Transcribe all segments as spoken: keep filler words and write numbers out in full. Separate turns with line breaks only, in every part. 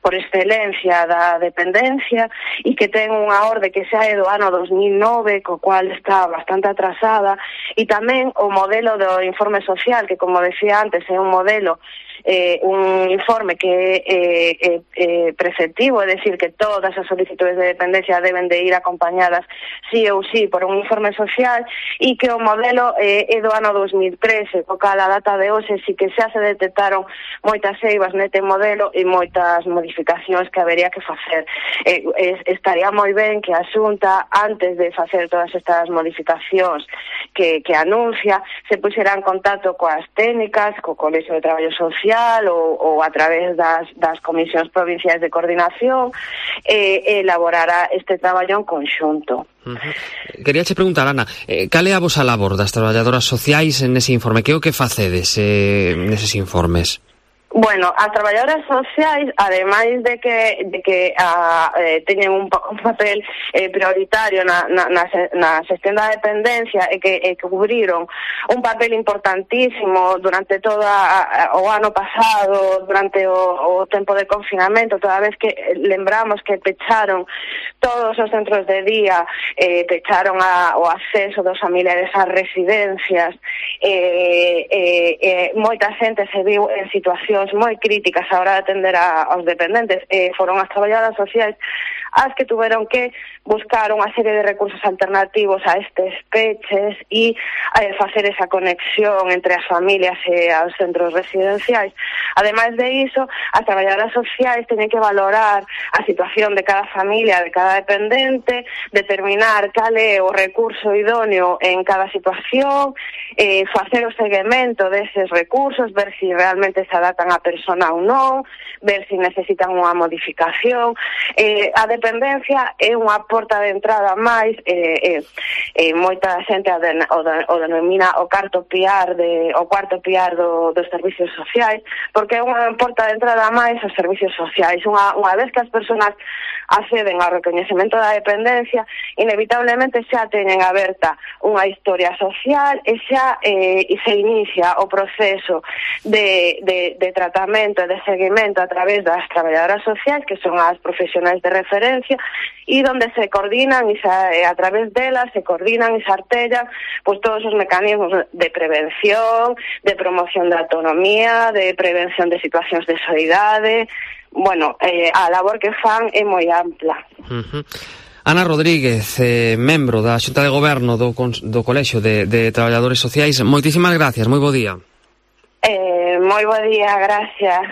por excelencia da dependencia e que ten unha orde que xa é do ano dos mil nove, co cual está bastante atrasada, e tamén o modelo do informe social, que como decía antes é un modelo Eh, un informe que é eh, eh, eh, preceptivo, é decir, que todas as solicitudes de dependencia deben de ir acompañadas sí ou sí por un informe social, e que o modelo eh, é do ano dos mil trece, co cal a data de hoxe sí que xa se detectaron moitas eivas neste modelo e moitas modificacións que habería que facer. Eh, eh, estaría moi ben que a Xunta, antes de facer todas estas modificacións que, que anuncia, se puxera en contacto coas técnicas, co Colexio de Traballo Social ou, ou a través das, das comisións provinciais de coordinación, e eh, elaborara este traballo en conxunto.
Uh-huh. Quería che preguntar, Ana, eh, cal é a vosa labor das traballadoras sociais nese informe? Que é o que facedes eh, neses informes?
Bueno, as traballadoras sociais, ademais de que de que a, eh, teñen un, un papel eh, prioritario na, na, na, na xestión da dependencia e que, e que cubriron un papel importantísimo durante todo o ano pasado, durante o, o tempo de confinamento, toda vez que lembramos que pecharon todos os centros de día, eh, pecharon a, o acceso dos familiares ás residencias, eh, eh, eh, moita xente se viu en situacións moi críticas a hora de atender a, aos dependentes. Eh, foron as traballadoras sociais as que tuveron que buscar unha serie de recursos alternativos a estes peches e eh, facer esa conexión entre as familias e aos centros residenciais. Ademais de iso, as traballadoras sociais teñen que valorar a situación de cada familia, de cada dependente, determinar cal é o recurso idóneo en cada situación, eh, facer o seguimento deses recursos, ver se si realmente se adaptan a persona ou non, ver se si necesitan unha modificación. Eh, a dependencia é unha porta de entrada máis, eh, eh, eh, moita xente o, den, o, den, o denomina o carto piar de, o cuarto piar do, dos servicios sociais, porque é unha porta de entrada máis aos servicios sociais. Unha, unha vez que as persoas acceden ao recoñecemento da dependencia, inevitablemente xa teñen aberta unha historia social e xa eh, e se inicia o proceso de, de, de tratamento e de seguimento a través das traballadoras sociais, que son as profesionais de referencia, e donde se coordinan e se, a través delas se coordinan e se artellan pues, todos os mecanismos de prevención, de promoción da autonomía, de prevención de situacións de soidade. Bueno, eh, a labor que fan é moi ampla.
Uh-huh. Ana Rodríguez, eh, membro da Xunta de Goberno do, do Colexio de, de Traballadores Sociais, moitísimas gracias, moi bo día.
Eh, moi bo día, gracias.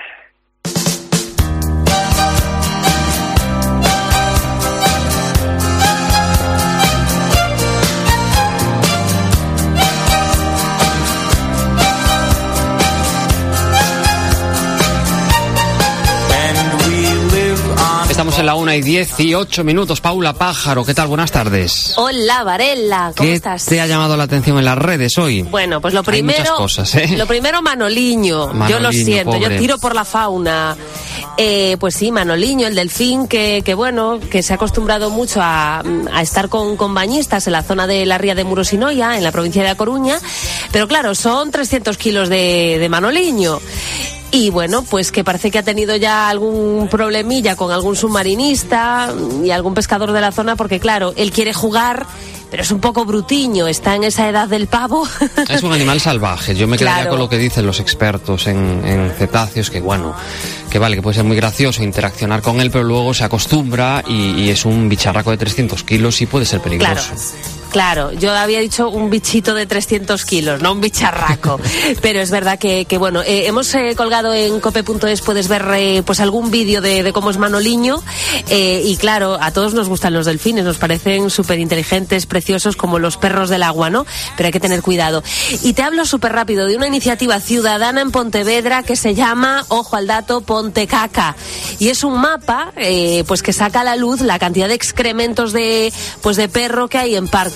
Estamos en la una y dieciocho minutos. Paula Pájaro, ¿qué tal? Buenas tardes.
Hola, Varela, ¿cómo
¿Qué
estás?
te ha llamado la atención en las redes hoy?
Bueno, pues lo primero...
Hay muchas cosas, ¿eh?
Lo primero, Manoliño.
Manoliño,
yo lo siento,
pobre.
yo tiro por la fauna. Eh, pues sí, Manoliño, el delfín que, que bueno, que se ha acostumbrado mucho a, a estar con, con bañistas en la zona de la ría de Murosinoia, en la provincia de A Coruña. Pero claro, son trescientos kilos de, de Manoliño. Y bueno, pues que parece que ha tenido ya algún problemilla con algún submarinista y algún pescador de la zona, porque claro, él quiere jugar, pero es un poco brutiño, está en esa edad del pavo.
Es un animal salvaje, yo me quedaría
Claro.
con lo que dicen los expertos en, en cetáceos, que bueno, que vale, que puede ser muy gracioso interaccionar con él, pero luego se acostumbra y, y es un bicharraco de trescientos kilos y puede ser peligroso.
Claro. Claro, yo había dicho un bichito de trescientos kilos, no un bicharraco. Pero es verdad que, que bueno, eh, hemos eh, colgado en cope punto es, puedes ver eh, pues algún vídeo de, de cómo es Manoliño. Eh, y claro, a todos nos gustan los delfines, nos parecen súper inteligentes, preciosos, como los perros del agua, ¿no? Pero hay que tener cuidado. Y te hablo súper rápido de una iniciativa ciudadana en Pontevedra que se llama, ojo al dato, Ponte Caca. Y es un mapa, eh, pues que saca a la luz la cantidad de excrementos de, pues de perro que hay en parques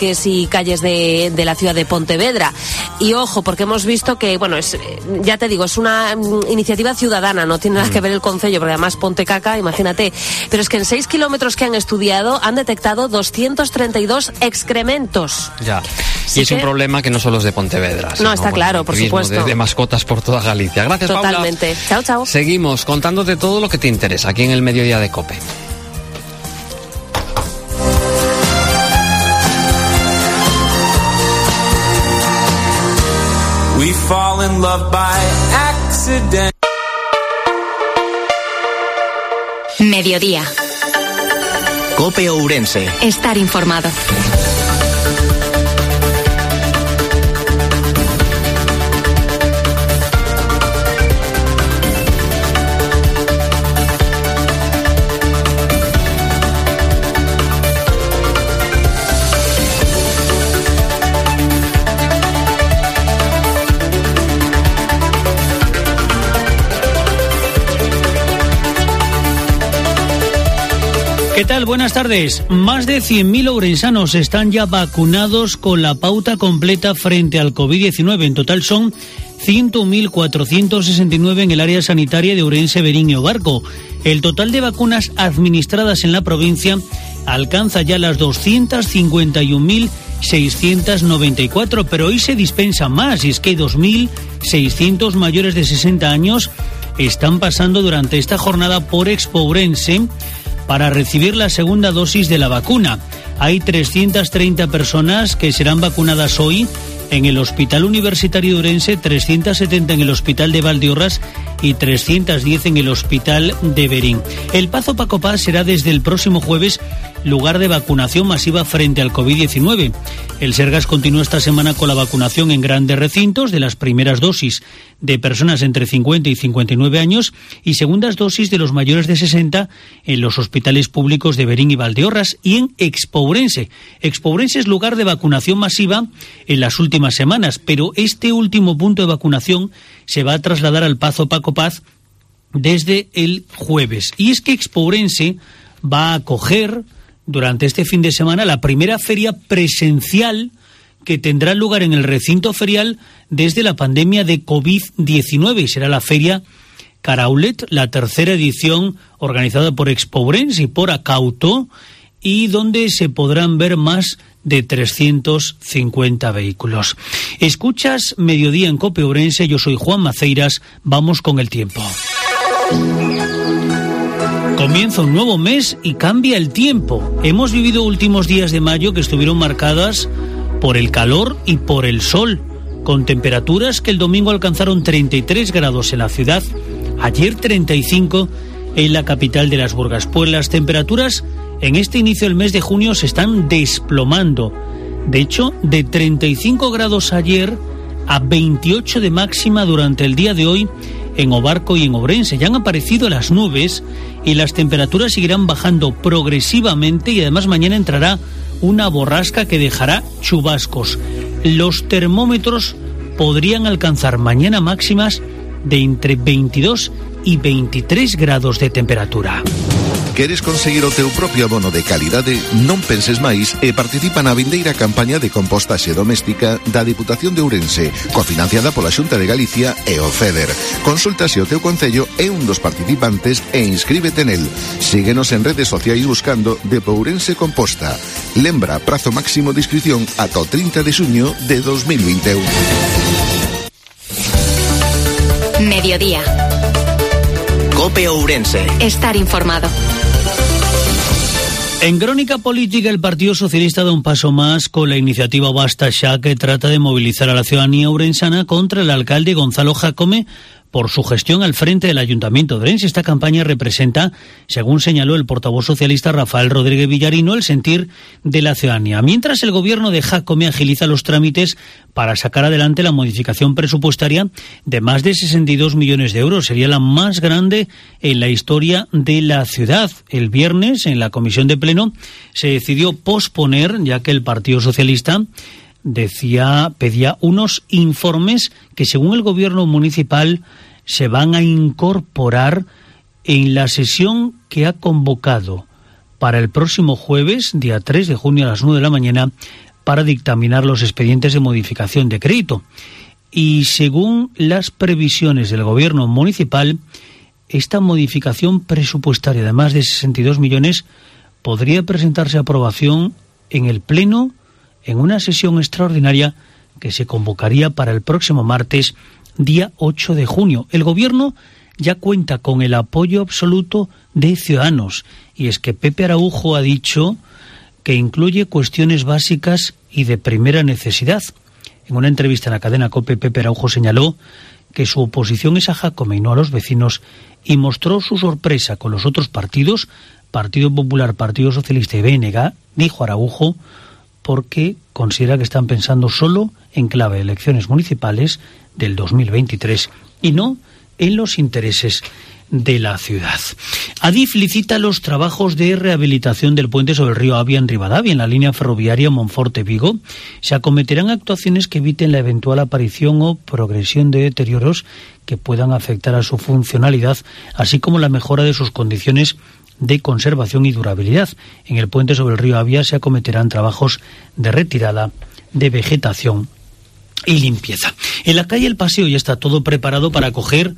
parques y calles de, de la ciudad de Pontevedra. Y ojo, porque hemos visto que, bueno, es, ya te digo, es una mm, iniciativa ciudadana, no tiene nada que ver el concello, porque además Ponte Caca, imagínate. Pero es que en seis kilómetros que han estudiado han detectado doscientos treinta y dos excrementos.
Ya,
Así
y es
que...
un problema que no solo es de Pontevedra.
No, está claro, por supuesto.
De, de mascotas por toda Galicia. Gracias, Paula.
Totalmente. Chao, chao.
Seguimos contándote todo lo que te interesa aquí en el Mediodía de COPE.
We fall in love by accident.
Mediodía.
COPE Ourense.
Estar informado.
¿Qué tal? Buenas tardes. Más de cien mil ourensanos están ya vacunados con la pauta completa frente al covid diecinueve. En total son ciento mil cuatrocientos sesenta y nueve en el área sanitaria de Ourense, Verín y Ovarco. El total de vacunas administradas en la provincia alcanza ya las doscientas cincuenta y un mil seiscientas noventa y cuatro, pero hoy se dispensa más, y es que dos mil seiscientos mayores de sesenta años están pasando durante esta jornada por Expo Ourense para recibir la segunda dosis de la vacuna. Hay trescientas treinta personas que serán vacunadas hoy en el Hospital Universitario de Ourense, trescientas setenta en el Hospital de Valdeorras y trescientas diez en el Hospital de Verín. El Pazo Paco Paz será desde el próximo jueves lugar de vacunación masiva frente al covid diecinueve. El Sergas continúa esta semana con la vacunación en grandes recintos de las primeras dosis de personas entre cincuenta y cincuenta y nueve años y segundas dosis de los mayores de sesenta en los hospitales públicos de Verín y Valdeorras y en Expo Ourense. Expo Ourense es lugar de vacunación masiva en las últimas semanas, pero este último punto de vacunación se va a trasladar al Pazo Paco Paz desde el jueves. Y es que Expo Ourense va a acoger durante este fin de semana la primera feria presencial que tendrá lugar en el recinto ferial desde la pandemia de covid diecinueve, y será la feria Caraulet, la tercera edición organizada por Expo Ourense y por Acauto, y donde se podrán ver más de trescientos cincuenta vehículos. Escuchas Mediodía en COPE Ourense, yo soy Juan Maceiras, vamos con el tiempo. Comienza un nuevo mes y cambia el tiempo. Hemos vivido últimos días de mayo que estuvieron marcadas por el calor y por el sol, con temperaturas que el domingo alcanzaron treinta y tres grados en la ciudad, ayer treinta y cinco en la capital de las Burgas. Pues las temperaturas en este inicio del mes de junio se están desplomando. De hecho, de treinta y cinco grados ayer a veintiocho de máxima durante el día de hoy en Ovarco y en Ourense. Ya han aparecido las nubes y las temperaturas seguirán bajando progresivamente, y además mañana entrará una borrasca que dejará chubascos. Los termómetros podrían alcanzar mañana máximas de entre veintidós y veintitrés grados de temperatura.
Queres conseguir o teu propio abono de calidade? Non penses máis e participa na vindeira campaña de compostaxe doméstica da Diputación de Ourense, cofinanciada pola Xunta de Galicia e o FEDER. Consulta se o teu concello é un dos participantes e inscríbete nel. Síguenos en redes sociais buscando Depo Ourense Composta. Lembra, prazo máximo de inscripción ata o trinta de xuño de dos mil vinte e un.
Mediodía.
COPE Ourense.
Estar informado.
En crónica política, el Partido Socialista da un paso más con la iniciativa Basta Xa, que trata de movilizar a la ciudadanía ourensana contra el alcalde Gonzalo Jácome por su gestión al frente del Ayuntamiento de Ourense. Esta campaña representa, según señaló el portavoz socialista Rafael Rodríguez Villarino, el sentir de la ciudadanía. Mientras el gobierno de Jácome agiliza los trámites para sacar adelante la modificación presupuestaria de más de sesenta y dos millones de euros. Sería la más grande en la historia de la ciudad. El viernes, en la comisión de pleno, se decidió posponer, ya que el Partido Socialista decía, pedía unos informes que, según el gobierno municipal, se van a incorporar en la sesión que ha convocado para el próximo jueves, día tres de junio a las nueve de la mañana, para dictaminar los expedientes de modificación de crédito. Y según las previsiones del gobierno municipal, esta modificación presupuestaria de más de sesenta y dos millones podría presentarse a aprobación en el Pleno en una sesión extraordinaria que se convocaría para el próximo martes, día ocho de junio. El gobierno ya cuenta con el apoyo absoluto de Ciudadanos, y es que Pepe Araujo ha dicho que incluye cuestiones básicas y de primera necesidad. En una entrevista en la cadena COPE, Pepe Araujo señaló que su oposición es a Jácome y no a los vecinos, y mostró su sorpresa con los otros partidos, Partido Popular, Partido Socialista y B N G, dijo Araujo, porque considera que están pensando solo en clave de elecciones municipales del dos mil veintitrés y no en los intereses de la ciudad. Adif licita los trabajos de rehabilitación del puente sobre el río Avia en Rivadavia, en la línea ferroviaria Monforte-Vigo. Se acometerán actuaciones que eviten la eventual aparición o progresión de deterioros que puedan afectar a su funcionalidad, así como la mejora de sus condiciones de conservación y durabilidad. En el puente sobre el río Avia se acometerán trabajos de retirada de vegetación y limpieza. En la calle El Paseo ya está todo preparado para acoger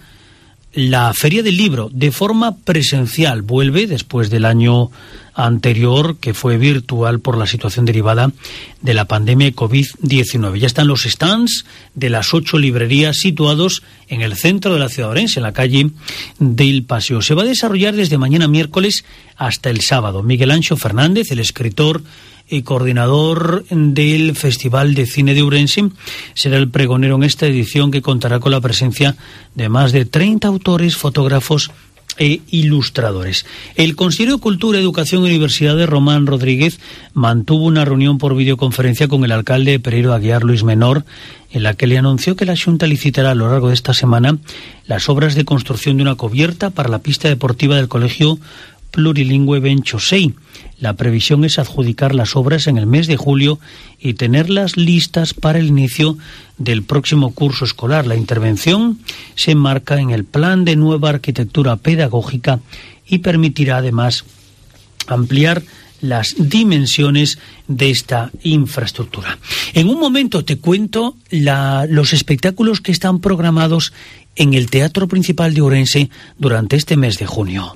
la Feria del Libro de forma presencial. Vuelve después del año anterior, que fue virtual por la situación derivada de la pandemia COVID diecinueve. Ya están los stands de las ocho librerías situados en el centro de la ciudad de Ourense, en la calle del Paseo. Se va a desarrollar desde mañana miércoles hasta el sábado. Miguel Anxo Fernández, el escritor y coordinador del Festival de Cine de Ourense, será el pregonero en esta edición, que contará con la presencia de más de treinta autores, fotógrafos e ilustradores. El consejero de Cultura, Educación y Universidades, Román Rodríguez, mantuvo una reunión por videoconferencia con el alcalde de Pereiro de Aguiar, Luis Menor, en la que le anunció que la Xunta licitará a lo largo de esta semana las obras de construcción de una cubierta para la pista deportiva del Colegio Plurilingüe Benchosei. La previsión es adjudicar las obras en el mes de julio y tenerlas listas para el inicio del próximo curso escolar. La intervención se enmarca en el Plan de Nueva Arquitectura Pedagógica y permitirá además ampliar las dimensiones de esta infraestructura. En un momento te cuento la, los espectáculos que están programados en el Teatro Principal de Ourense durante este mes de junio.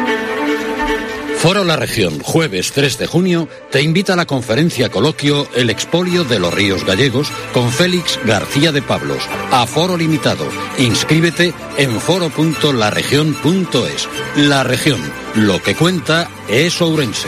Foro La Región, jueves tres de junio, te invita a la conferencia coloquio El expolio de los ríos gallegos con Félix García de Pablos. Aforo limitado. Inscríbete en foro punto la región punto es. La Región, lo que cuenta es Ourense.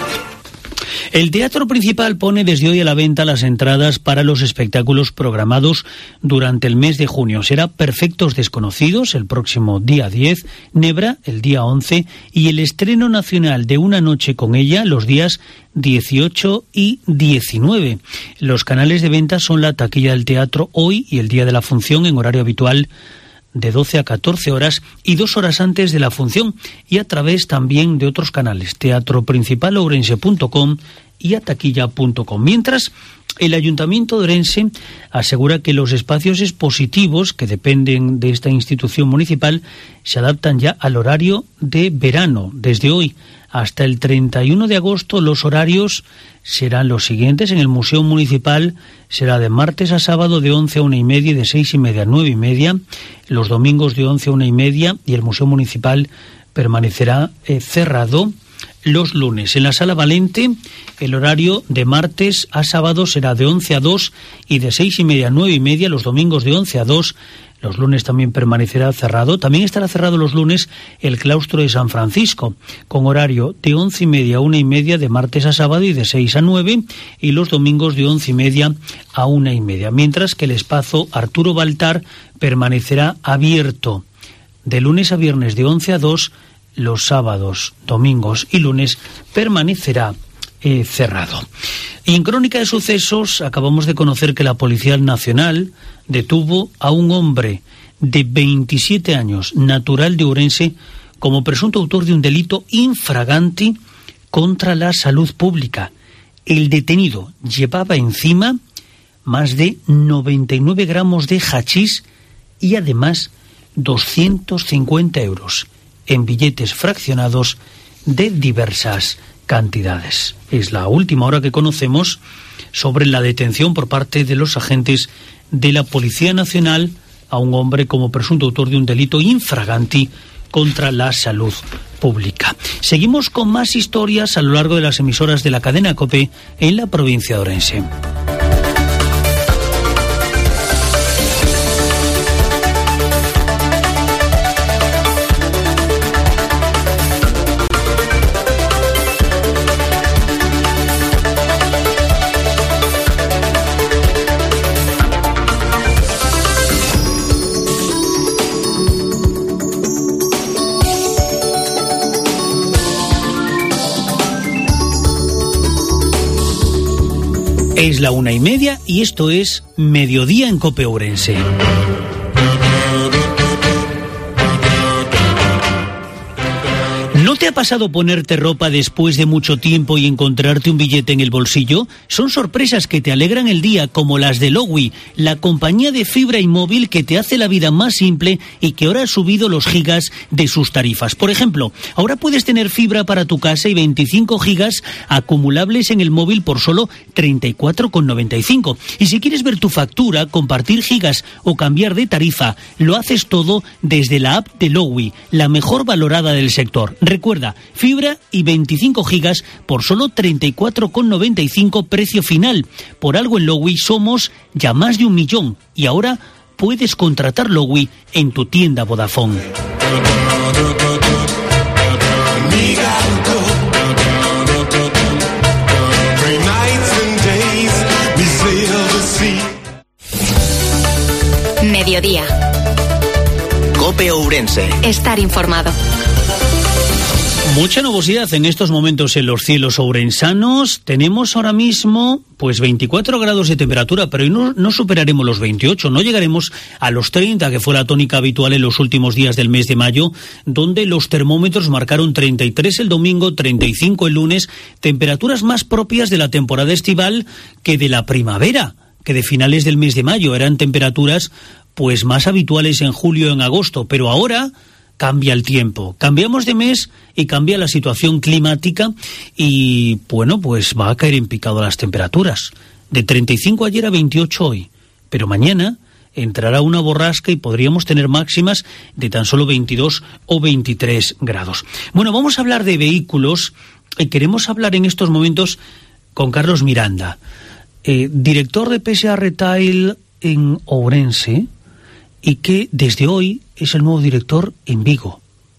El Teatro Principal pone desde hoy a la venta las entradas para los espectáculos programados durante el mes de junio. Será Perfectos Desconocidos el próximo día diez, Nebra el día once y el estreno nacional de Una noche con ella los días dieciocho y diecinueve. Los canales de venta son la taquilla del teatro hoy y el día de la función en horario habitual de doce a catorce horas y dos horas antes de la función, y a través también de otros canales, teatro principal ourense punto com y ataquilla punto com. Mientras, el Ayuntamiento de Ourense asegura que los espacios expositivos que dependen de esta institución municipal se adaptan ya al horario de verano. Desde hoy hasta el treinta y uno de agosto los horarios serán los siguientes. En el Museo Municipal será de martes a sábado de once a una y media y de seis y media a nueve y media. Los domingos de once a una y media, y el Museo Municipal permanecerá eh, cerrado los lunes. En la Sala Valente el horario de martes a sábado será de once a dos y de seis y media a nueve y media. Los domingos de once a dos. Los lunes también permanecerá cerrado. También estará cerrado los lunes el claustro de San Francisco, con horario de once y media a una y media de martes a sábado y de seis a nueve, y los domingos de once y media a una y media. Mientras que el espacio Arturo Baltar permanecerá abierto de lunes a viernes de once a dos, los sábados, domingos y lunes permanecerá eh, cerrado. Y en Crónica de Sucesos acabamos de conocer que la Policía Nacional detuvo a un hombre de veintisiete años, natural de Ourense, como presunto autor de un delito infraganti contra la salud pública. El detenido llevaba encima más de noventa y nueve gramos de hachís y además doscientos cincuenta euros en billetes fraccionados de diversas cantidades. Es la última hora que conocemos sobre la detención por parte de los agentes de la Policía Nacional a un hombre como presunto autor de un delito infraganti contra la salud pública. Seguimos con más historias a lo largo de las emisoras de la cadena COPE en la provincia de Ourense. Es la una y media y esto es Mediodía en COPE Ourense. ¿No te ha pasado ponerte ropa después de mucho tiempo y encontrarte un billete en el bolsillo? Son sorpresas que te alegran el día, como las de Lowi, la compañía de fibra y móvil que te hace la vida más simple y que ahora ha subido los gigas de sus tarifas. Por ejemplo, ahora puedes tener fibra para tu casa y veinticinco gigas acumulables en el móvil por solo treinta y cuatro con noventa y cinco. Y si quieres ver tu factura, compartir gigas o cambiar de tarifa, lo haces todo desde la app de Lowi, la mejor valorada del sector. Recuerda, fibra y veinticinco gigas por solo treinta y cuatro con noventa y cinco precio final. Por algo en Lowi somos ya más de un millón y ahora puedes contratar Lowi en tu tienda Vodafone.
Mediodía.
COPE Ourense.
Estar informado.
Mucha nubosidad en estos momentos en los cielos ourensanos. Tenemos ahora mismo pues veinticuatro grados de temperatura, pero no, no superaremos los veintiocho, no llegaremos a los treinta, que fue la tónica habitual en los últimos días del mes de mayo, donde los termómetros marcaron treinta y tres el domingo, treinta y cinco el lunes, temperaturas más propias de la temporada estival que de la primavera, que de finales del mes de mayo eran temperaturas pues más habituales en julio y en agosto, pero ahora cambia el tiempo, cambiamos de mes y cambia la situación climática y, bueno, pues va a caer en picado las temperaturas. De treinta y cinco ayer a veintiocho hoy, pero mañana entrará una borrasca y podríamos tener máximas de tan solo veintidós o veintitrés grados. Bueno, vamos a hablar de vehículos y queremos hablar en estos momentos con Carlos Miranda, eh, director de P S A Retail en Ourense, y que desde hoy es el nuevo director en Vigo.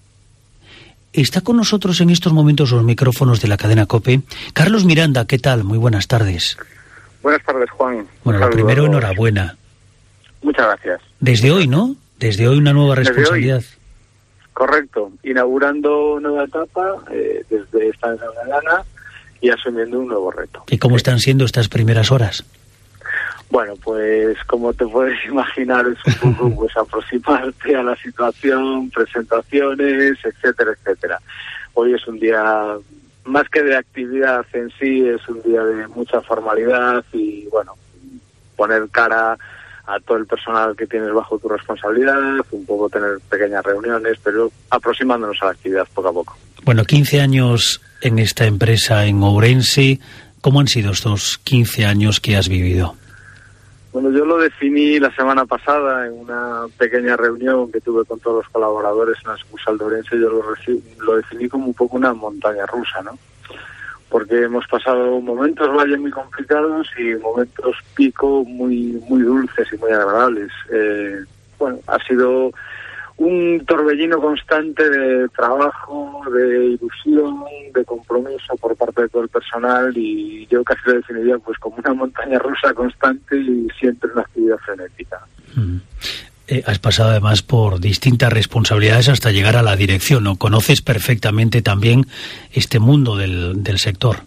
Está con nosotros en estos momentos los micrófonos de la cadena COPE. Carlos Miranda, ¿qué tal? Muy buenas tardes.
Buenas tardes, Juan.
Bueno, lo primero, enhorabuena.
Muchas gracias.
Desde hoy, ¿no? Desde hoy una nueva responsabilidad.
Correcto. Inaugurando nueva etapa eh, desde esta mañana y asumiendo un nuevo reto.
¿Y cómo están siendo estas primeras horas?
Bueno, pues como te puedes imaginar, es un poco pues aproximarte a la situación, presentaciones, etcétera, etcétera. Hoy es un día, más que de actividad en sí, es un día de mucha formalidad y, bueno, poner cara a todo el personal que tienes bajo tu responsabilidad, un poco tener pequeñas reuniones, pero aproximándonos a la actividad poco a poco.
Bueno, quince años en esta empresa en Ourense. ¿Cómo han sido estos quince años que has vivido?
Bueno, yo lo definí la semana pasada en una pequeña reunión que tuve con todos los colaboradores en la sucursal de Ourense. Yo lo, lo definí como un poco una montaña rusa, ¿no? Porque hemos pasado momentos valle muy complicados y momentos pico muy muy dulces y muy agradables. Eh, bueno, ha sido un torbellino constante de trabajo, de ilusión, de compromiso por parte de todo el personal y yo casi lo definiría pues como una montaña rusa constante y siempre una actividad frenética.
Mm. Eh, has pasado además por distintas responsabilidades hasta llegar a la dirección, ¿no? Conoces perfectamente también este mundo del, del sector.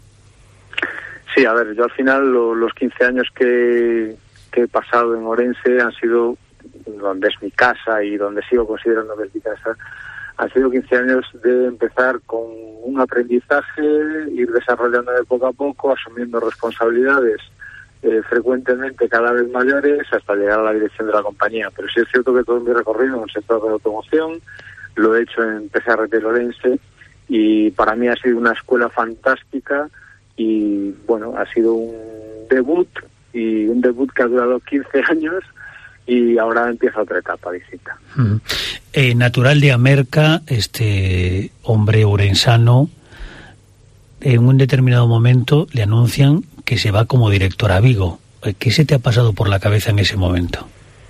Sí, a ver, yo al final lo, los quince años que, que he pasado en Ourense han sido donde es mi casa y donde sigo considerando que es mi casa, han sido quince años de empezar con un aprendizaje, ir desarrollándome poco a poco, asumiendo responsabilidades eh, frecuentemente cada vez mayores hasta llegar a la dirección de la compañía. Pero sí es cierto que todo mi recorrido en el sector de la automoción lo he hecho en P S A Retail Ourense y para mí ha sido una escuela fantástica y bueno, ha sido un debut y un debut que ha durado quince años y ahora empieza otra etapa distinta.
Mm. Eh, natural de Amerca, este hombre ourensano, en un determinado momento le anuncian que se va como director a Vigo. ¿Qué se te ha pasado por la cabeza en ese momento?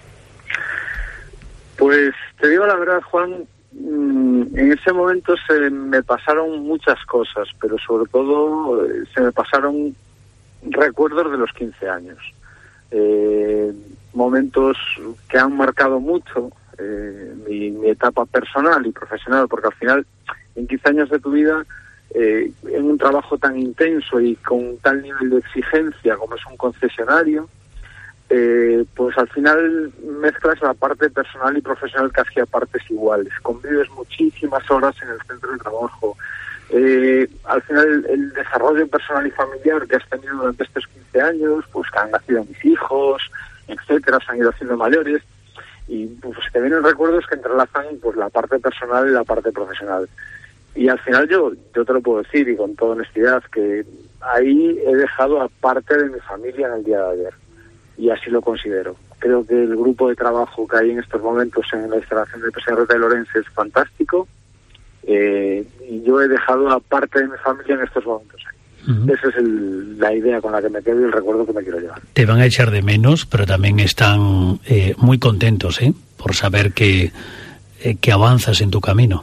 Pues te digo la verdad, Juan, en ese momento se me pasaron muchas cosas, pero sobre todo se me pasaron recuerdos de los quince años. Eh, momentos que han marcado mucho eh, mi, mi etapa personal y profesional, porque al final, en quince años de tu vida, eh, en un trabajo tan intenso y con tal nivel de exigencia como es un concesionario, eh, pues al final mezclas la parte personal y profesional casi a partes iguales. Convives muchísimas horas en el centro de trabajo. Eh, al final el, el desarrollo personal y familiar que has tenido durante estos quince años, pues que han nacido mis hijos, etcétera, se han ido haciendo mayores y pues te vienen recuerdos que entrelazan pues la parte personal y la parte profesional. Y al final yo yo te lo puedo decir y con toda honestidad que ahí he dejado a parte de mi familia en el día de ayer y así lo considero. Creo que el grupo de trabajo que hay en estos momentos en la instalación de P S R de Lorense es fantástico. Eh, y yo he dejado a parte de mi familia en estos momentos. Uh-huh. Esa es el, la idea con la que me quedo y el recuerdo que me quiero llevar.
Te van a echar de menos, pero también están eh, muy contentos, ¿eh? Por saber que, eh, que avanzas en tu camino.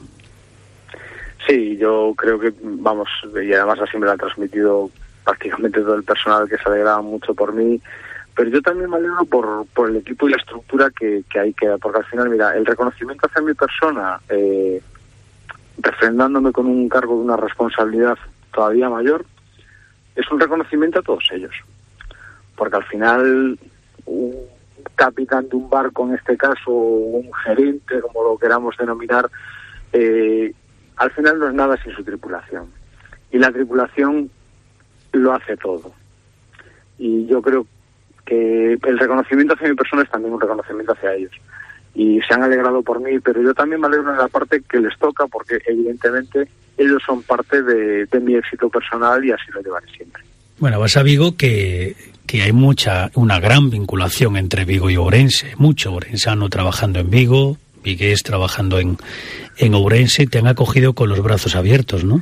Sí, yo creo que, vamos, y además así me lo han transmitido prácticamente todo el personal, que se alegraba mucho por mí, pero yo también me alegro por, por el equipo y la estructura que, que ahí queda, porque al final, mira, el reconocimiento hacia mi persona, eh, refrendándome con un cargo de una responsabilidad todavía mayor, es un reconocimiento a todos ellos. Porque al final, un capitán de un barco, en este caso, un gerente, como lo queramos denominar, eh, al final no es nada sin su tripulación. Y la tripulación lo hace todo. Y yo creo que el reconocimiento hacia mi persona es también un reconocimiento hacia ellos. Y se han alegrado por mí, pero yo también me alegro en la parte que les toca, porque evidentemente ellos son parte de, de mi éxito personal y así lo llevaré siempre.
Bueno, vas a Vigo, que, que hay mucha, una gran vinculación entre Vigo y Ourense, mucho ourensano trabajando en Vigo, vigués trabajando en, en Ourense, te han acogido con los brazos abiertos, ¿no?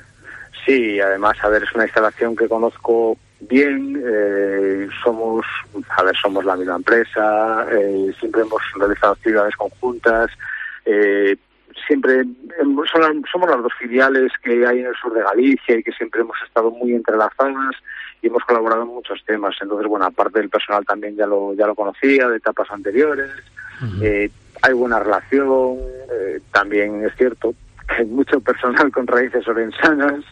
Sí, además, a ver, es una instalación que conozco bien, eh, somos, a ver, somos la misma empresa, eh, siempre hemos realizado actividades conjuntas, eh, siempre son las, somos las dos filiales que hay en el sur de Galicia y que siempre hemos estado muy entrelazadas y hemos colaborado en muchos temas. Entonces, bueno, aparte del personal también ya lo ya lo conocía de etapas anteriores. Uh-huh. eh, hay buena relación, eh, también es cierto que hay mucho personal con raíces orensanas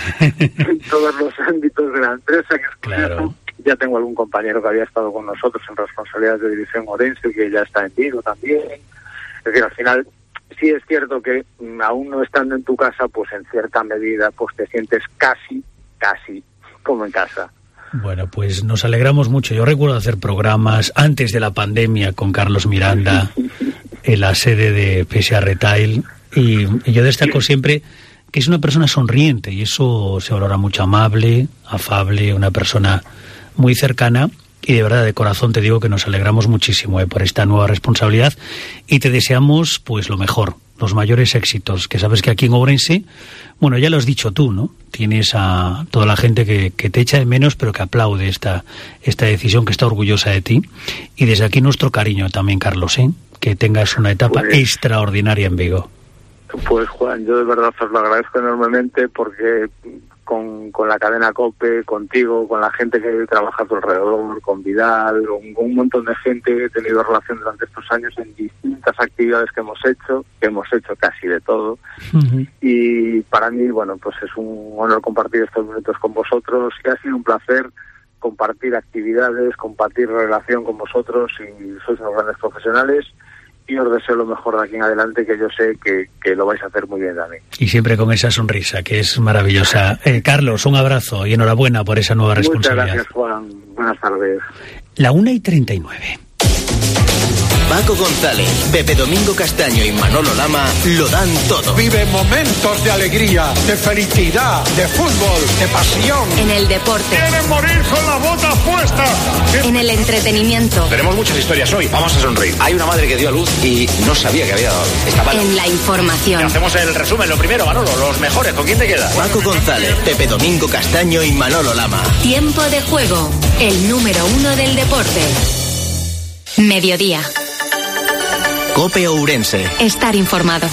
en todos los ámbitos de la empresa, que es claro. Ya tengo algún compañero que había estado con nosotros en responsabilidades de división orense que ya está en Vigo también. Es decir, al final sí es cierto que aún no estando en tu casa, pues en cierta medida pues te sientes casi, casi como en casa.
Bueno, pues nos alegramos mucho. Yo recuerdo hacer programas antes de la pandemia con Carlos Miranda en la sede de P S A Retail y, y yo destaco siempre que es una persona sonriente y eso se valora mucho, amable, afable, una persona muy cercana. Y de verdad, de corazón te digo que nos alegramos muchísimo eh, por esta nueva responsabilidad y te deseamos pues lo mejor, los mayores éxitos, que sabes que aquí en Ourense, bueno, ya lo has dicho tú, ¿no? Tienes a toda la gente que, que te echa de menos, pero que aplaude esta, esta decisión, que está orgullosa de ti. Y desde aquí nuestro cariño también, Carlos, ¿eh? Que tengas una etapa pues, extraordinaria en Vigo.
Pues Juan, yo de verdad os lo agradezco enormemente porque con, con la cadena COPE, contigo, con la gente que trabaja a tu alrededor, con Vidal, con, con un montón de gente he tenido relación durante estos años en distintas actividades que hemos hecho, que hemos hecho casi de todo. Uh-huh. Y para mí, bueno, pues es un honor compartir estos minutos con vosotros y ha sido un placer compartir actividades, compartir relación con vosotros y sois unos grandes profesionales. Y os deseo lo mejor de aquí en adelante, que yo sé que, que lo vais a hacer muy bien también.
Y siempre con esa sonrisa, que es maravillosa. Eh, Carlos, un abrazo y enhorabuena por esa nueva responsabilidad.
Muchas gracias, Juan. Buenas tardes.
La una y treinta y nueve.
Paco González, Pepe Domingo Castaño y Manolo Lama lo dan todo.
Vive momentos de alegría, de felicidad, de fútbol, de pasión.
En el deporte.
¡Quieren morir con la bota puesta!
En el entretenimiento.
Tenemos muchas historias hoy, vamos a sonreír. Hay una madre que dio a luz y no sabía que había dado. Estaba...
En la información.
Hacemos el resumen, lo primero, Manolo, los mejores, ¿con quién te quedas?
Paco González, Pepe Domingo Castaño y Manolo Lama.
Tiempo de juego, el número uno del deporte. Mediodía.
COPE Ourense.
Estar informado.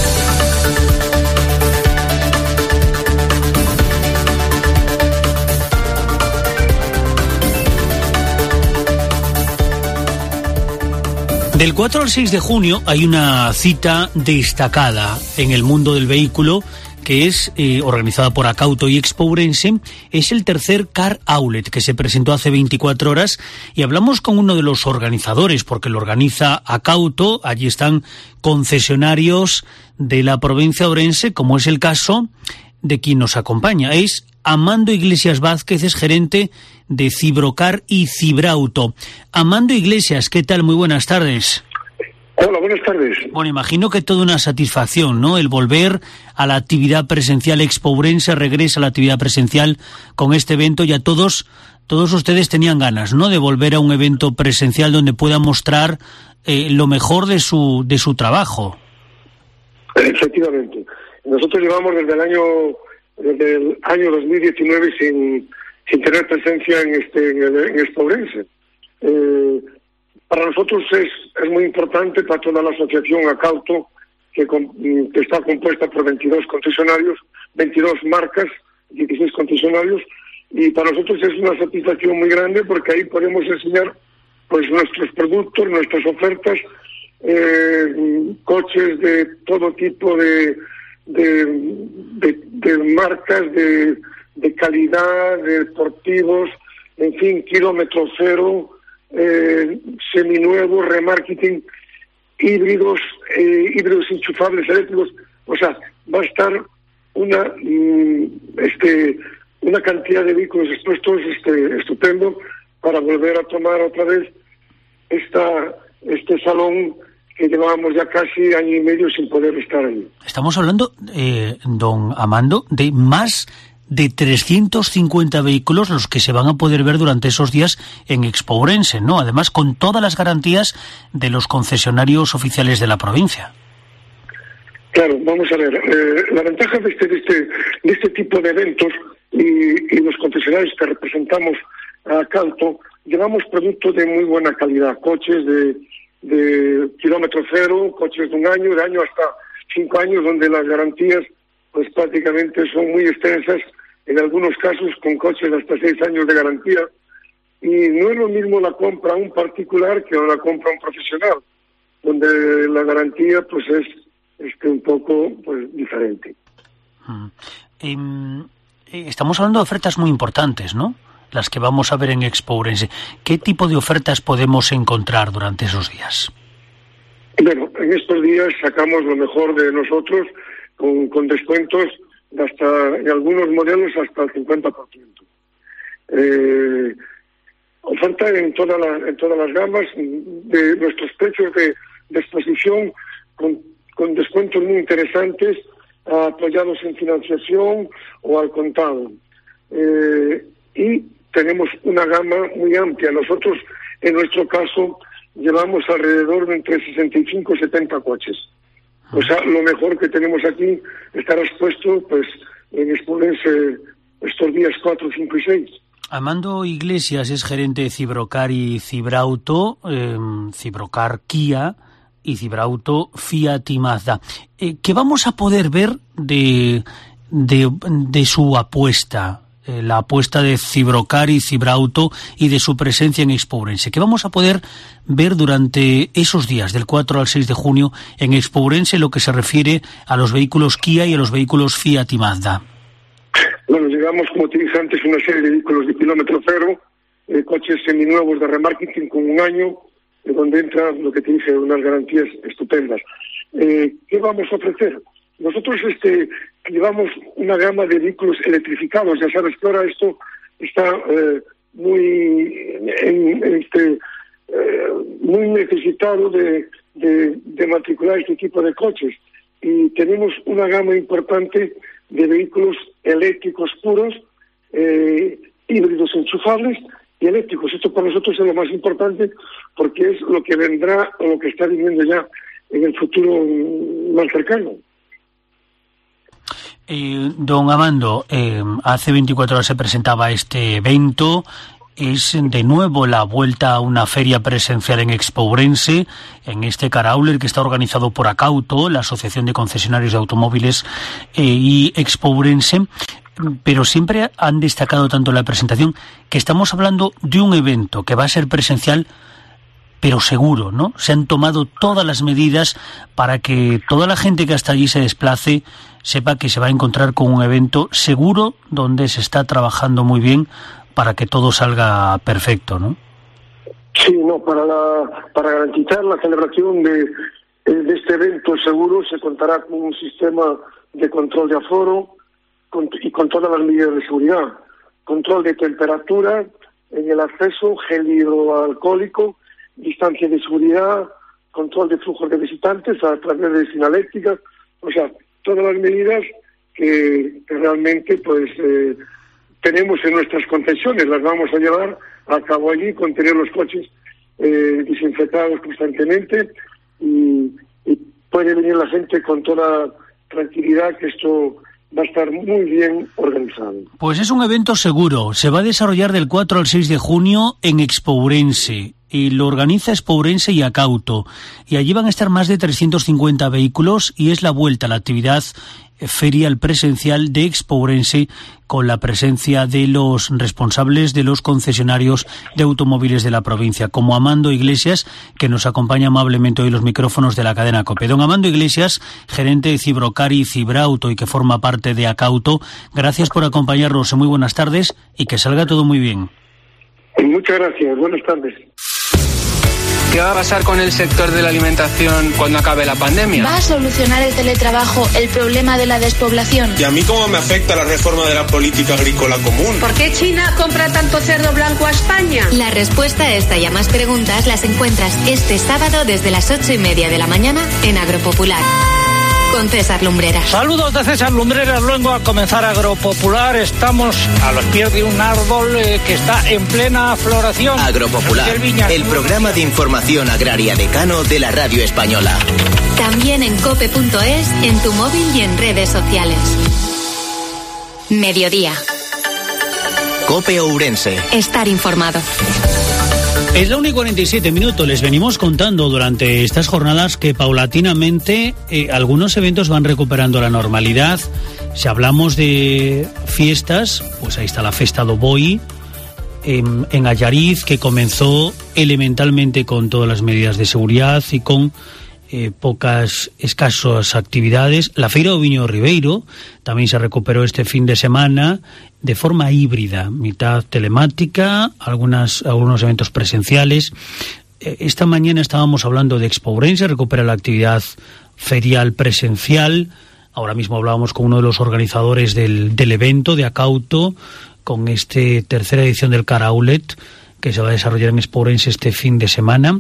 Del cuatro al seis de junio hay una cita destacada en el mundo del vehículo que es eh, organizada por Acauto y Expo Ourense. Es el tercer Car Outlet que se presentó hace veinticuatro horas y hablamos con uno de los organizadores porque lo organiza Acauto. Allí están concesionarios de la provincia de Ourense, como es el caso de quien nos acompaña. Es Amando Iglesias Vázquez, es gerente de Cibrocar y Cibrauto. Amando Iglesias, ¿qué tal? Muy buenas tardes.
Hola, buenas tardes.
Bueno, imagino que toda una satisfacción, ¿no? El volver a la actividad presencial. Expo Ourense regresa a la actividad presencial con este evento. Ya todos, todos ustedes tenían ganas, ¿no? De volver a un evento presencial donde puedan mostrar eh, lo mejor de su de su trabajo.
Efectivamente. Nosotros llevamos desde el año desde el año dos mil diecinueve sin sin tener presencia en este en, el, en Expo Ourense. Eh, Para nosotros es, es muy importante, para toda la asociación Acauto, que, con, que está compuesta por veintidós concesionarios, veintidós marcas, dieciséis concesionarios, y para nosotros es una satisfacción muy grande porque ahí podemos enseñar pues nuestros productos, nuestras ofertas, eh, coches de todo tipo de, de, de, de marcas, de, de calidad, de deportivos, en fin, kilómetro cero, Eh, seminuevos, remarketing, híbridos, eh, híbridos enchufables eléctricos. O sea, va a estar una mm, este una cantidad de vehículos expuestos este, estupendo para volver a tomar otra vez esta este salón que llevábamos ya casi año y medio sin poder estar ahí.
Estamos hablando, eh, don Amando, de más de trescientos cincuenta vehículos los que se van a poder ver durante esos días en Expo Ourense, ¿no? Además, con todas las garantías de los concesionarios oficiales de la provincia.
Claro, vamos a ver. Eh, la ventaja de este, de este de este tipo de eventos y, y los concesionarios que representamos a Acauto, llevamos productos de muy buena calidad, coches de, de kilómetro cero, coches de un año, de año hasta cinco años, donde las garantías pues prácticamente son muy extensas, en algunos casos con coches de hasta seis años de garantía, y no es lo mismo la compra a un particular que la compra a un profesional, donde la garantía pues es este un poco pues diferente.
Mm. Eh, estamos hablando de ofertas muy importantes, ¿no? Las que vamos a ver en Expo Ourense. ¿Qué tipo de ofertas podemos encontrar durante esos días?
Bueno, en estos días sacamos lo mejor de nosotros, con, con descuentos de hasta, en algunos modelos hasta el cincuenta por ciento. Eh, oferta en, toda la, en todas las gamas de nuestros precios de, de exposición, con, con descuentos muy interesantes, apoyados en financiación o al contado. Eh, y tenemos una gama muy amplia. Nosotros, en nuestro caso, llevamos alrededor de entre sesenta y cinco y setenta coches. O sea, lo mejor que tenemos aquí estará expuesto pues en Expo Ourense estos días cuatro, cinco y seis.
Amando Iglesias es gerente de Cibrocar y Cibrauto, eh, Cibrocar Kia y Cibrauto Fiat y Mazda. Eh, ¿Qué vamos a poder ver de, de, de su apuesta? Eh, la apuesta de Cibrocar y Cibrauto y de su presencia en Expo Ourense. ¿Qué vamos a poder ver durante esos días, del cuatro al seis de junio, en Expo Ourense, lo que se refiere a los vehículos Kia y a los vehículos Fiat y Mazda?
Bueno, llegamos, como te dije antes, una serie de vehículos de kilómetro cero, eh, coches seminuevos de remarketing con un año, eh, donde entra, lo que te dije, unas garantías estupendas. Eh, ¿Qué vamos a ofrecer? Nosotros este llevamos una gama de vehículos electrificados. Ya sabes que ahora esto está eh, muy en, en este eh, muy necesitado de, de, de matricular este tipo de coches, y tenemos una gama importante de vehículos eléctricos puros, eh, híbridos enchufables y eléctricos. Esto para nosotros es lo más importante, porque es lo que vendrá o lo que está viniendo ya en el futuro más cercano.
Eh, don Amando, eh, hace veinticuatro horas se presentaba este evento. Es de nuevo la vuelta a una feria presencial en Expo Ourense, en este Carauler que está organizado por Acauto, la Asociación de Concesionarios de Automóviles, eh, y Expo Ourense. Pero siempre han destacado tanto en la presentación que estamos hablando de un evento que va a ser presencial, pero seguro, ¿no? Se han tomado todas las medidas para que toda la gente que hasta allí se desplace sepa que se va a encontrar con un evento seguro, donde se está trabajando muy bien para que todo salga perfecto, ¿no?
Sí, no, para la, para garantizar la celebración de, de este evento seguro se contará con un sistema de control de aforo con, y con todas las medidas de seguridad. Control de temperatura en el acceso, gel hidroalcohólico, distancia de seguridad, control de flujos de visitantes a través de sinalécticas, o sea, todas las medidas que, que realmente pues eh, tenemos en nuestras concesiones, las vamos a llevar a cabo allí, con tener los coches eh, desinfectados constantemente, y, y puede venir la gente con toda tranquilidad que esto va a estar muy bien organizado.
Pues es un evento seguro, se va a desarrollar del cuatro al seis de junio en Expo Ourense, y lo organiza Expo Ourense y Acauto, y allí van a estar más de trescientos cincuenta vehículos, y es la vuelta a la actividad ferial presencial de Expo Ourense, con la presencia de los responsables de los concesionarios de automóviles de la provincia, como Amando Iglesias, que nos acompaña amablemente hoy los micrófonos de la cadena COPE. Don Amando Iglesias, gerente de Cibrocari y Cibrauto, y que forma parte de Acauto, gracias por acompañarnos. Muy buenas tardes y que salga todo muy bien.
Muchas gracias, buenas tardes.
¿Qué va a pasar con el sector de la alimentación cuando acabe la pandemia?
¿Va a solucionar el teletrabajo el problema de la despoblación?
¿Y a mí cómo me afecta la reforma de la política agrícola común?
¿Por qué China compra tanto cerdo blanco a España?
La respuesta a esta y a más preguntas las encuentras este sábado desde las ocho y media de la mañana en Agropopular, con César Lumbreras.
Saludos de César Lumbreras, luego a comenzar Agropopular. Estamos a los pies de un árbol eh, que está en plena floración.
Agropopular, el programa de información agraria decano de la radio española.
También en cope punto es, en tu móvil y en redes sociales. Mediodía.
Cope Ourense.
Estar informado.
Es la una y cuarenta y siete minutos. Les venimos contando durante estas jornadas que paulatinamente eh, algunos eventos van recuperando la normalidad. Si hablamos de fiestas, pues ahí está la Festa do Boi en, en Allariz, que comenzó elementalmente con todas las medidas de seguridad y con eh, pocas, escasas actividades. La Feira do Viño Ribeiro también se recuperó este fin de semana de forma híbrida, mitad telemática, algunas, algunos eventos presenciales. Esta mañana estábamos hablando de Expo Ourense, recupera la actividad ferial presencial. Ahora mismo hablábamos con uno de los organizadores del, del evento, de Acauto, con esta tercera edición del Caraulet, que se va a desarrollar en Expo Ourense este fin de semana.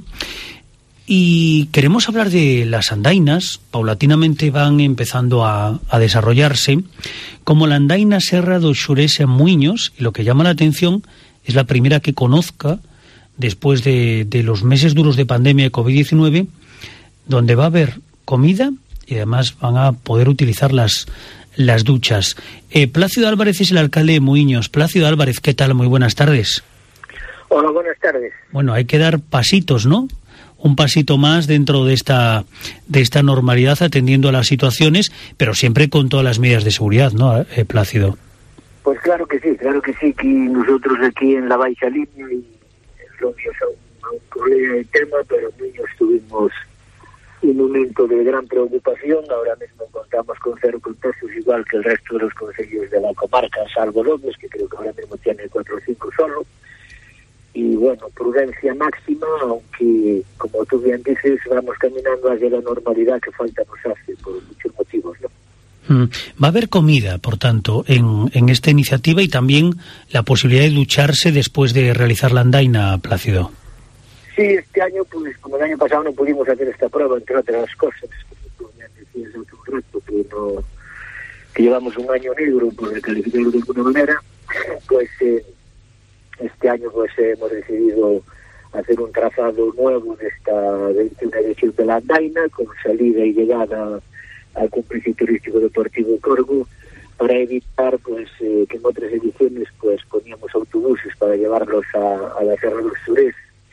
Y queremos hablar de las andainas. Paulatinamente van empezando a, a desarrollarse, como la andaina Serra do Xurese en Muiños, y lo que llama la atención es la primera que conozca después de, de los meses duros de pandemia de covid diecinueve, donde va a haber comida y además van a poder utilizar las, las duchas. Eh, Plácido Álvarez es el alcalde de Muiños. Plácido Álvarez, ¿qué tal? Muy buenas tardes.
Hola, buenas tardes.
Bueno, hay que dar pasitos, ¿no? Un pasito más dentro de esta de esta normalidad, atendiendo a las situaciones, pero siempre con todas las medidas de seguridad, ¿no, eh, Plácido?
Pues claro que sí, claro que sí, que nosotros aquí en la Baixa Línea, y lo mío a un colega de tema, pero niños tuvimos un momento de gran preocupación. Ahora mismo contamos con cero contagios, igual que el resto de los concellos de la comarca, salvo Londres, que creo que ahora mismo tiene cuatro o cinco solo. Y bueno, prudencia máxima, aunque, como tú bien dices, vamos caminando hacia la normalidad que falta nos hace, por muchos motivos, ¿no?
Mm. Va a haber comida, por tanto, en, en esta iniciativa, y también la posibilidad de ducharse después de realizar la andaina, Plácido.
Sí, este año, pues como el año pasado no pudimos hacer esta prueba, entre otras cosas, como ya decías hace un rato, que, no, que llevamos un año negro, por calificarlo de alguna manera, pues eh, este año pues eh, hemos decidido hacer un trazado nuevo de esta veintiuna edición de la andaina, con salida y llegada al complejo turístico deportivo Corgo, para evitar pues eh, que en otras ediciones pues poníamos autobuses para llevarlos a, a la Serra del Surés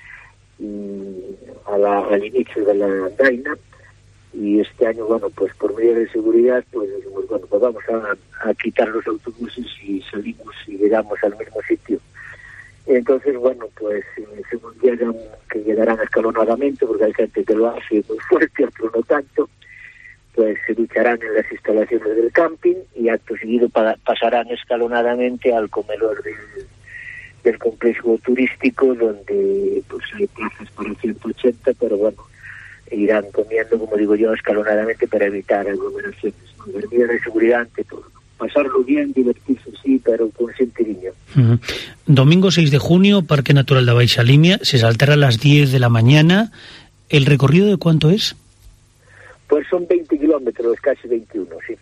y a la, al inicio de la andaina, y este año, bueno, pues por medidas de seguridad, pues decimos, bueno, pues vamos a, a quitar los autobuses y salimos y llegamos al mismo sitio. Entonces, bueno, pues según llegan, que llegarán escalonadamente, porque hay gente que lo hace muy fuerte, otros no tanto, pues se ducharán en las instalaciones del camping y acto seguido pa- pasarán escalonadamente al comedor del, del complejo turístico, donde pues hay plazas para ciento ochenta, pero bueno, irán comiendo, como digo yo, escalonadamente para evitar aglomeraciones, ¿no? Medidas de seguridad ante todo. Pasarlo bien, divertirse sí, pero con sentirillo.
Uh-huh. Domingo seis de junio, Parque Natural de Baixa Limia, se saltará a las diez de la mañana. ¿El recorrido de cuánto es?
Pues son veinte kilómetros, casi veintiuno, sí.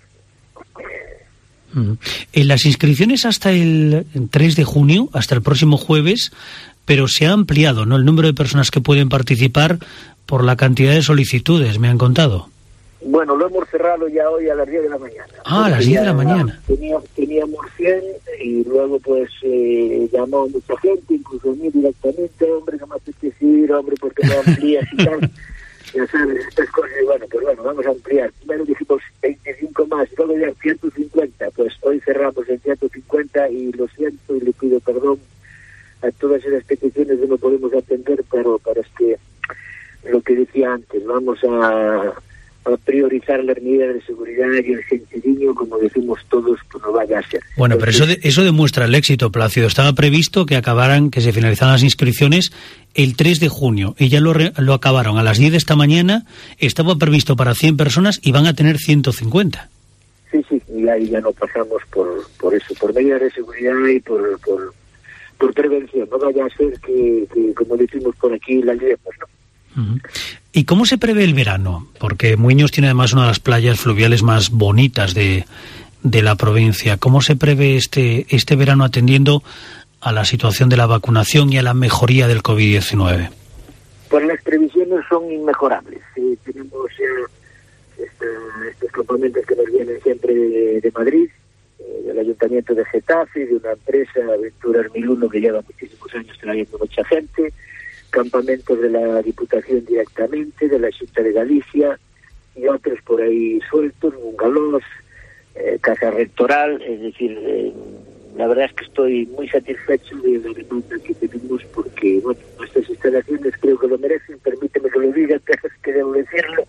Uh-huh. En las inscripciones hasta el tres de junio, hasta el próximo jueves, pero se ha ampliado, ¿no?, el número de personas que pueden participar por la cantidad de solicitudes, me han contado.
Bueno, lo hemos cerrado ya hoy a las diez de la mañana.
Ah, a las diez de la mañana.
Tenía, teníamos cien y luego pues eh, llamó mucha gente, incluso a mí directamente, hombre, no me apetece ir, hombre, porque no amplías y tal. Ya sabes, estas cosas, y bueno, pues bueno, vamos a ampliar. Primero dijimos veinticinco más, luego ya ciento cincuenta, pues hoy cerramos en ciento cincuenta y lo siento y le pido perdón a todas esas peticiones que no podemos atender, pero, pero es que lo que decía antes, vamos a... a priorizar las medidas de seguridad y el sentidiño, como decimos todos, pues no vaya a ser.
Bueno, pero eso de, eso demuestra el éxito, Plácido. Estaba previsto que acabaran, que se finalizaran las inscripciones el tres de junio, y ya lo, re, lo acabaron a las diez de esta mañana. Estaba previsto para cien personas y van a tener ciento cincuenta.
Sí, sí, y ahí ya no pasamos por, por eso, por medidas de seguridad y por, por, por prevención. No vaya a ser que, que, como decimos por aquí, la liemos, ¿no?
Uh-huh. ¿Y cómo se prevé el verano? Porque Muiños tiene además una de las playas fluviales más bonitas de, de la provincia. ¿Cómo se prevé este, este verano atendiendo a la situación de la vacunación y a la mejoría del covid diecinueve?
Pues las previsiones son inmejorables. Eh, tenemos ya esta, estos campamentos que nos vienen siempre de, de Madrid, eh, del Ayuntamiento de Getafe, de una empresa, Aventuras mil uno, que lleva muchísimos años trayendo mucha gente, campamentos de la Diputación directamente, de la Xunta de Galicia y otros por ahí sueltos, Mungalós, eh, Casa Rectoral, es decir, eh, la verdad es que estoy muy satisfecho de la demanda que tenemos porque, bueno, nuestras instalaciones creo que lo merecen, permíteme que lo diga, pero es que debo decirlo,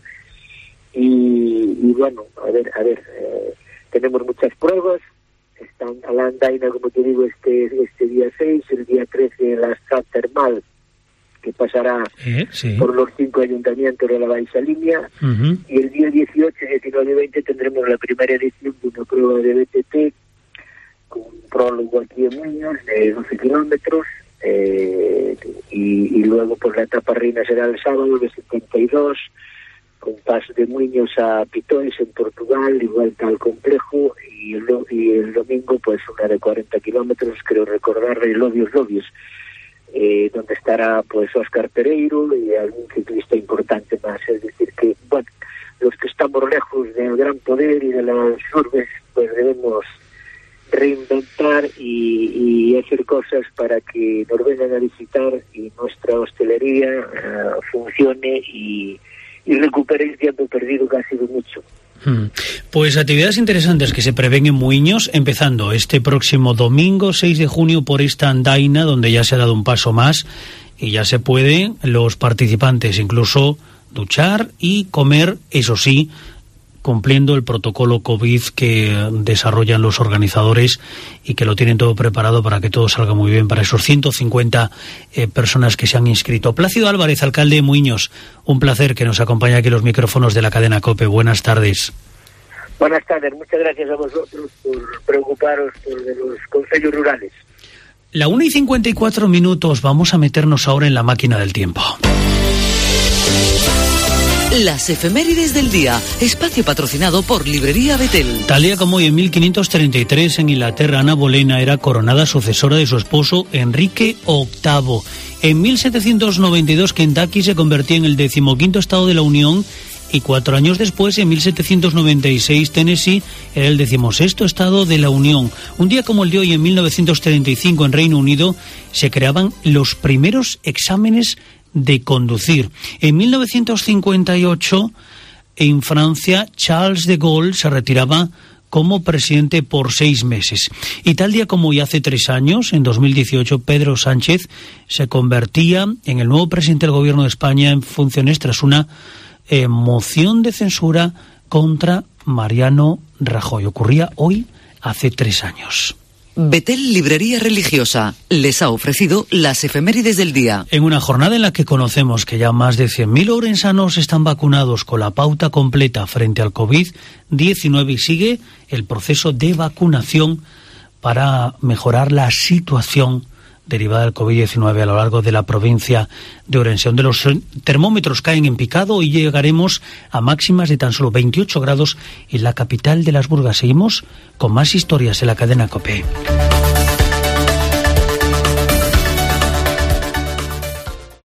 y, y bueno, a ver, a ver, eh, tenemos muchas pruebas, están a la andaina, como te digo, este, este día seis, el día trece la Santa Termal, que pasará eh, sí. por los cinco ayuntamientos de la Baixa Limia, uh-huh. y el día dieciocho, diecinueve y veinte tendremos la primera edición de una prueba de B T T con un prólogo aquí en Muiños de doce kilómetros, eh, y, y luego por la etapa reina será el sábado de setenta y dos, con paso de Muiños a Pitóis en Portugal y vuelta al complejo, y el, y el domingo pues una de cuarenta kilómetros, creo recordar, de Lobios Lobios, Eh, donde estará pues Óscar Pereiro y algún ciclista importante más. Es decir que, bueno, los que estamos lejos del gran poder y de las urbes, pues debemos reinventar y, y hacer cosas para que nos vengan a visitar y nuestra hostelería uh, funcione y, y recupere el tiempo perdido, que ha sido mucho.
Pues actividades interesantes que se prevén en Muiños, empezando este próximo domingo seis de junio por esta andaina, donde ya se ha dado un paso más y ya se pueden los participantes incluso duchar y comer, eso sí, cumpliendo el protocolo COVID que desarrollan los organizadores y que lo tienen todo preparado para que todo salga muy bien para esos ciento cincuenta eh, personas que se han inscrito. Plácido Álvarez, alcalde de Muiños, un placer que nos acompañe aquí los micrófonos de la cadena COPE. Buenas tardes.
Buenas tardes, muchas gracias a vosotros por preocuparos por los concellos rurales.
La una y cincuenta y cuatro minutos, vamos a meternos ahora en la máquina del tiempo.
Las efemérides del día, espacio patrocinado por Librería Betel.
Tal día como hoy, en mil quinientos treinta y tres, en Inglaterra, Ana Bolena era coronada sucesora de su esposo Enrique octavo. En mil setecientos noventa y dos, Kentucky se convertía en el decimoquinto estado de la Unión, y cuatro años después, en mil setecientos noventa y seis, Tennessee era el decimosexto estado de la Unión. Un día como el de hoy, en mil novecientos treinta y cinco, en Reino Unido, se creaban los primeros exámenes de conducir. En mil novecientos cincuenta y ocho, en Francia, Charles de Gaulle se retiraba como presidente por seis meses. Y tal día como hoy, hace tres años, en dos mil dieciocho, Pedro Sánchez se convertía en el nuevo presidente del Gobierno de España en funciones tras una eh, moción de censura contra Mariano Rajoy. Ocurría hoy, hace tres años.
Betel Librería Religiosa les ha ofrecido las efemérides del día.
En una jornada en la que conocemos que ya más de cien mil ourensanos están vacunados con la pauta completa frente al covid diecinueve y sigue el proceso de vacunación para mejorar la situación derivada del covid diecinueve a lo largo de la provincia de Ourense, donde los termómetros caen en picado y llegaremos a máximas de tan solo veintiocho grados en la capital de las Burgas. Seguimos con más historias en la cadena COPE.